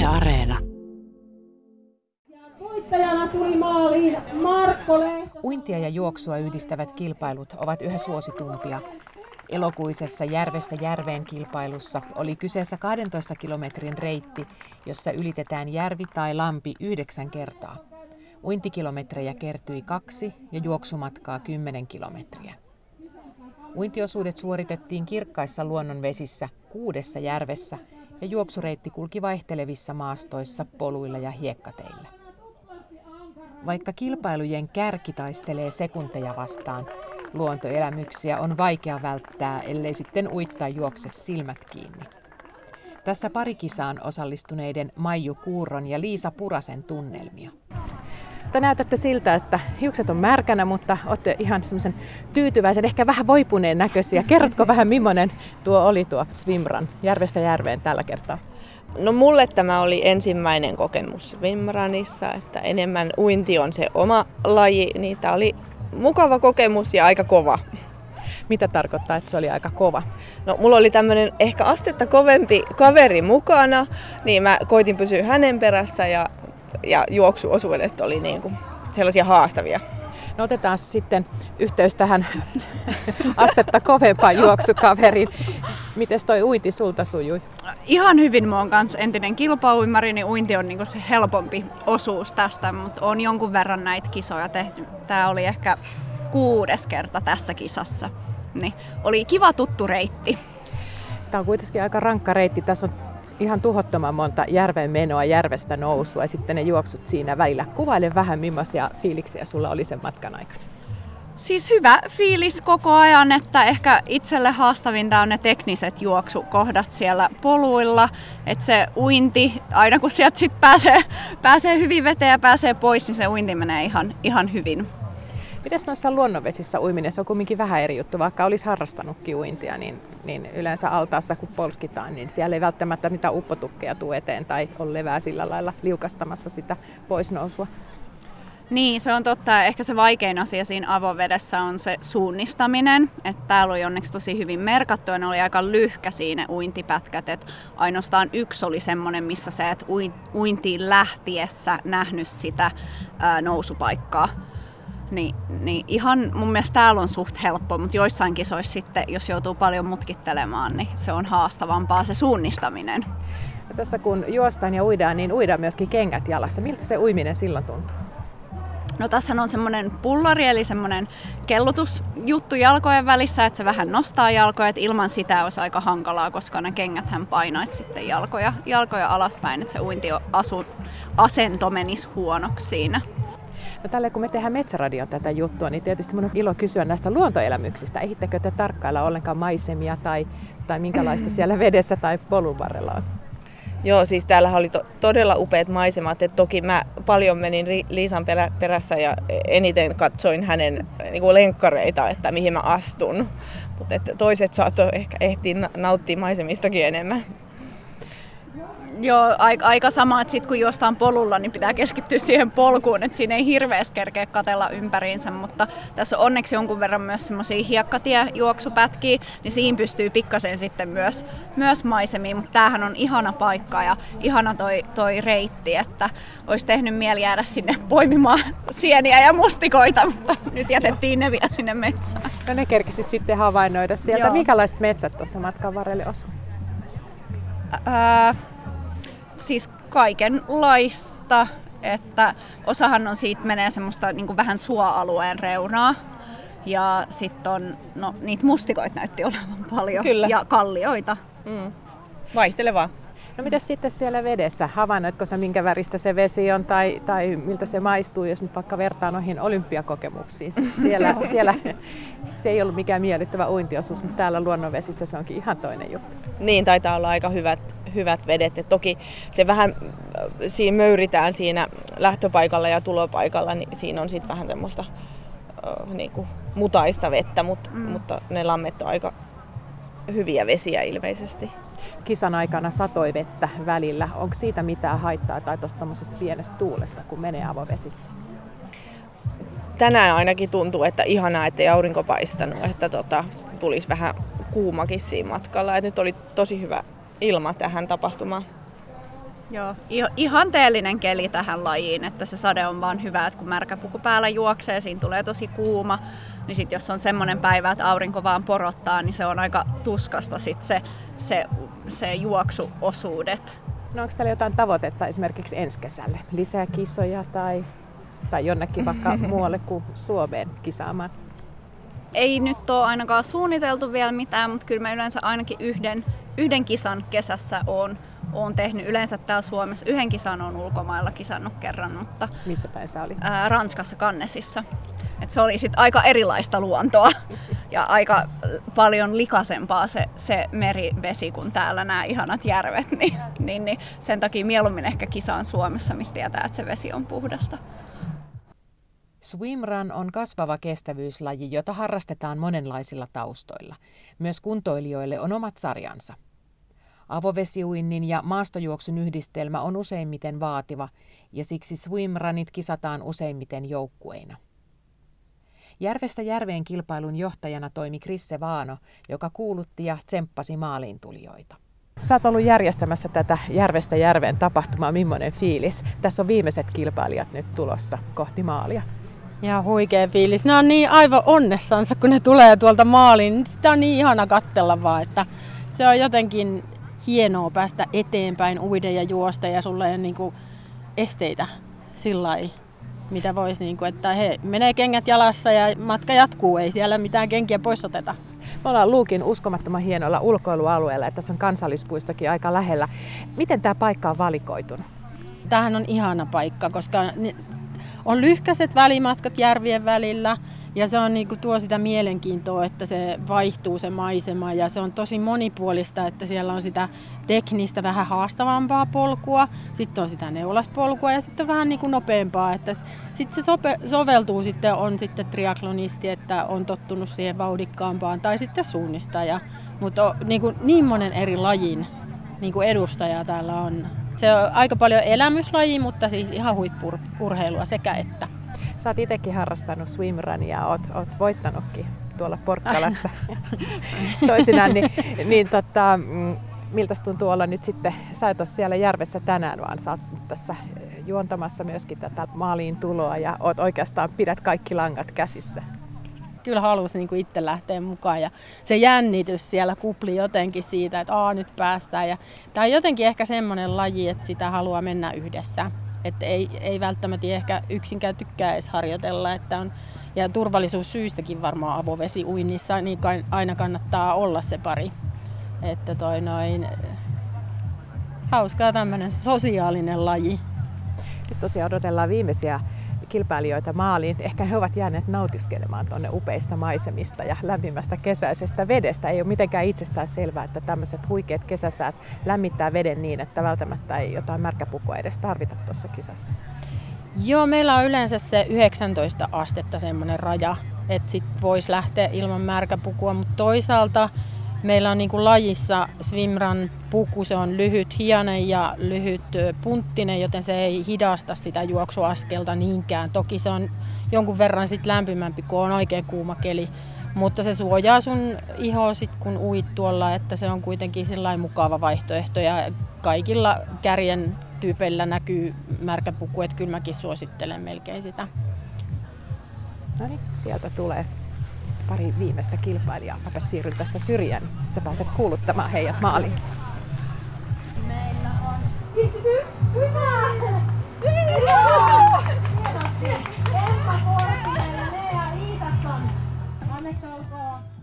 Areena. Voittajana tuli maaliin Markko Lehto. Uintia ja juoksua yhdistävät kilpailut ovat yhä suositumpia. Elokuisessa Järvestä järveen kilpailussa oli kyseessä 12 kilometrin reitti, jossa ylitetään järvi tai lampi 9 kertaa. Uintikilometrejä kertyi 2 ja juoksumatkaa 10 kilometriä. Uintiosuudet suoritettiin kirkkaissa luonnonvesissä 6 järvessä ja juoksureitti kulki vaihtelevissa maastoissa, poluilla ja hiekkateillä. Vaikka kilpailujen kärki taistelee sekunteja vastaan, luontoelämyksiä on vaikea välttää, ellei sitten uittaa juokse silmät kiinni. Tässä pari kisaan osallistuneiden Maiju Kuurron ja Liisa Purasen tunnelmia. Te näytätte siltä, että hiukset on märkänä, mutta olette ihan semmoisen tyytyväisen, ehkä vähän voipuneen näköisiä. Kerrotko vähän, millainen tuo oli tuo swimrun Järvestä järveen tällä kertaa? No mulle tämä oli ensimmäinen kokemus swimrunissa, että enemmän uinti on se oma laji, niin tämä oli mukava kokemus ja aika kova. Mitä tarkoittaa, että se oli aika kova? No mulla oli tämmöinen ehkä astetta kovempi kaveri mukana, niin mä koitin pysyä hänen perässä ja juoksuosuudet oli niinku sellaisia haastavia. No otetaan sitten yhteys tähän astetta kovempaan juoksukaveriin. Mites toi uinti sulta sujui? Ihan hyvin, mä oon kanssa entinen kilpauimari, niin uinti on niinku se helpompi osuus tästä, mutta on jonkun verran näitä kisoja tehty. Tää oli ehkä 6. kerta tässä kisassa. Niin, oli kiva tuttu reitti. Tää on kuitenkin aika rankka reitti. Tässä on ihan tuhottoman monta järven menoa, järvestä nousua ja sitten ne juoksut siinä välillä. Kuvaile vähän, millaisia fiiliksiä sulla oli sen matkan aikana. Siis hyvä fiilis koko ajan, että ehkä itselle haastavinta on ne tekniset juoksukohdat siellä poluilla. Että se uinti, aina kun sieltä sit pääsee hyvin veteen ja pääsee pois, niin se uinti menee ihan hyvin. Mites noissa luonnonvesissä uiminen, se on kuitenkin vähän eri juttu, vaikka olisi harrastanutkin uintia, niin yleensä altaassa kun polskitaan, niin siellä ei välttämättä mitään uppotukkeja tule eteen tai ole levää sillä lailla liukastamassa sitä poisnousua. Niin, se on totta. Ehkä se vaikein asia siinä avovedessä on se suunnistaminen. Että täällä oli onneksi tosi hyvin merkattu ja ne oli aika lyhkä siinä uintipätkät. Että ainoastaan yksi oli semmoinen, missä sä et uintiin lähtiessä nähnyt sitä nousupaikkaa. Niin ihan mun mielestä täällä on suht helppo, mutta joissain kisoissa sitten, jos joutuu paljon mutkittelemaan, niin se on haastavampaa se suunnistaminen. Ja tässä kun juostaan ja uidaan, niin uidaan myöskin kengät jalassa. Miltä se uiminen silloin tuntuu? No tässä on semmoinen pullari, eli semmoinen kellutusjuttu jalkojen välissä, että se vähän nostaa jalkoja, että ilman sitä olisi aika hankalaa, koska ne kengäthän painaisi sitten jalkoja alaspäin, että se asento menisi huonoksi siinä. No tällä kun me tehdään Metsäradion tätä juttua, niin tietysti minun on ilo kysyä näistä luontoelämyksistä. Ehittekö te tarkkailla ollenkaan maisemia tai minkälaista siellä vedessä tai polun varrella on? Joo, siis täällähän oli todella upeat maisemat. Et toki mä paljon menin Liisan perässä ja eniten katsoin hänen niinku lenkkareita, että mihin mä astun. Mutta toiset saattoi ehkä ehtiä nauttia maisemistakin enemmän. Joo, aika sama, että sit kun juostaan polulla, niin pitää keskittyä siihen polkuun, että siinä ei hirveästi kerkeä katsella ympäriinsä, mutta tässä on onneksi jonkun verran myös semmosia hiekkatiejuoksupätkiä, niin siinä pystyy pikkasen sitten myös maisemiin, mutta tämähän on ihana paikka ja ihana toi reitti, että olisi tehnyt mieli jäädä sinne poimimaan sieniä ja mustikoita, mutta nyt jätettiin ne vielä sinne metsään. No ne kerkesit sitten havainnoida sieltä. Joo. Minkälaiset metsät tuossa matkan varrelle osuu? Siis kaikenlaista, että osahan on siitä menee semmoista niin kuin vähän suoalueen reunaa ja sitten on, no niitä mustikoita näytti olevan paljon. Kyllä. Ja kallioita. Vaihtelevaa. No mitäs sitten siellä vedessä? Havainnoitko sä minkä väristä se vesi on tai miltä se maistuu, jos nyt vaikka vertaa noihin olympiakokemuksiin? Siellä se ei ollut mikään miellyttävä uintiosuus, mutta täällä luonnonvesissä se onkin ihan toinen juttu. Niin, taitaa olla aika hyvät vedet. Et toki se vähän siinä möyritään siinä lähtöpaikalla ja tulopaikalla, niin siinä on sitten vähän semmoista niinku mutaista vettä, mutta ne lammet on aika hyviä vesiä ilmeisesti. Kisan aikana satoi vettä välillä. Onko siitä mitään haittaa tai tuosta pienestä tuulesta, kun menee avovesissä? Tänään ainakin tuntuu, että ihanaa, ettei aurinko paistanut, että tulisi vähän kuumakin siinä matkalla. Et nyt oli tosi hyvä ilma tähän tapahtumaan. Joo, ihanteellinen keli tähän lajiin, että se sade on vaan hyvä, että kun märkäpuku päällä juoksee, siinä tulee tosi kuuma, niin sit jos on semmoinen päivä, että aurinko vaan porottaa, niin se on aika tuskasta sit se juoksuosuudet. No onko täällä jotain tavoitetta esimerkiksi ensi kesälle? Lisää kisoja tai jonnekin vaikka muualle kuin Suomeen kisaamaan? Ei nyt ole ainakaan suunniteltu vielä mitään, mutta kyllä mä yleensä ainakin yhden kisan kesässä olen tehnyt. Yleensä täällä Suomessa yhden kisan on ulkomailla kisannut kerran, mutta missä päin sä olit? Ranskassa Cannesissa. Et se oli sit aika erilaista luontoa ja aika paljon likaisempaa se merivesi kuin täällä nämä ihanat järvet. Niin sen takia mieluummin ehkä kisaan Suomessa, mistä tietää, että se vesi on puhdasta. Swimrun on kasvava kestävyyslaji, jota harrastetaan monenlaisilla taustoilla. Myös kuntoilijoille on omat sarjansa. Avovesiuinnin ja maastojuoksun yhdistelmä on useimmiten vaativa, ja siksi swimrunit kisataan useimmiten joukkueina. Järvestä järveen kilpailun johtajana toimi Krisse Vaano, joka kuulutti ja tsemppasi maaliintulijoita. Sä oot ollut järjestämässä tätä Järvestä järveen tapahtumaa. Millainen fiilis? Tässä on viimeiset kilpailijat nyt tulossa kohti maalia. Ja huikea fiilis. Ne on niin aivan onnessansa, kun ne tulee tuolta maaliin. Sitä on niin ihana katsella vaan, että se on jotenkin hienoa päästä eteenpäin, uida ja juosta ja sulla ei ole niinku esteitä sillai, mitä vois, niinku, että he menee kengät jalassa ja matka jatkuu, ei siellä mitään kenkiä pois oteta. Me ollaan Luukin uskomattoman hienolla ulkoilualueella ja tässä on kansallispuistokin aika lähellä. Miten tämä paikka on valikoitunut? Tämähän on ihana paikka, koska on lyhkäiset välimatkat järvien välillä ja se on, niinku, tuo sitä mielenkiintoa, että se vaihtuu se maisema ja se on tosi monipuolista, että siellä on sitä teknistä vähän haastavampaa polkua, sitten on sitä neulaspolkua ja sitten vähän niinku nopeampaa, että sitten se soveltuu sitten, on sitten triatlonisti, että on tottunut siihen vauhdikkaampaan tai sitten suunnistaja, mutta niin monen eri lajin niinku edustaja täällä on. Se on aika paljon elämyslaji, mutta siis ihan huippurheilua sekä että. Sä oot itsekin harrastanut swimrunia ja oot voittanutkin tuolla Porkkalassa toisinaan. Miltä tuntuu olla nyt sitten, sä et ole siellä järvessä tänään, vaan sä oot tässä juontamassa myöskin tätä maaliin tuloa ja oikeastaan pidät kaikki langat käsissä. Kyllä halusi niin kuin itse lähteä mukaan ja se jännitys siellä kupli jotenkin siitä, että nyt päästään. Tämä on jotenkin ehkä semmoinen laji, että sitä haluaa mennä yhdessä. Että ei välttämättä ehkä yksinkään tykkää edes harjoitella. Ja turvallisuussyistäkin varmaan avovesiuinnissa niin aina kannattaa olla se pari. Että hauskaa tämmöinen sosiaalinen laji. Nyt tosiaan odotellaan viimeisiä kilpailijoita maaliin. Ehkä he ovat jääneet nautiskelemaan tuonne upeista maisemista ja lämpimästä kesäisestä vedestä. Ei ole mitenkään itsestään selvää, että tämmöiset huikeat kesäsäät lämmittää veden niin, että välttämättä ei jotain märkäpukua edes tarvita tuossa kisassa. Joo, meillä on yleensä se 19 astetta semmoinen raja, että sit voisi lähteä ilman märkäpukua, mutta toisaalta meillä on niin kuin lajissa swimrun puku, se on lyhyt hianen ja lyhyt punttinen, joten se ei hidasta sitä juoksuaskelta niinkään. Toki se on jonkun verran sit lämpimämpi, kun on oikein kuuma keli, mutta se suojaa sun ihoa sit kun uit tuolla, että se on kuitenkin sillain mukava vaihtoehto ja kaikilla kärjen tyypeillä näkyy märkäpuku, että kyllä mäkin suosittelen melkein sitä. No niin, sieltä tulee pari viimeistä kilpailijaa. Mäpä siirryn tästä syrjään. Sä pääset kuuluttamaan heidät maaliin. Meillä on 51. Hyvä! Hienosti! Emma Korpinen ja Lea Iitasson. Onneksi olkoon.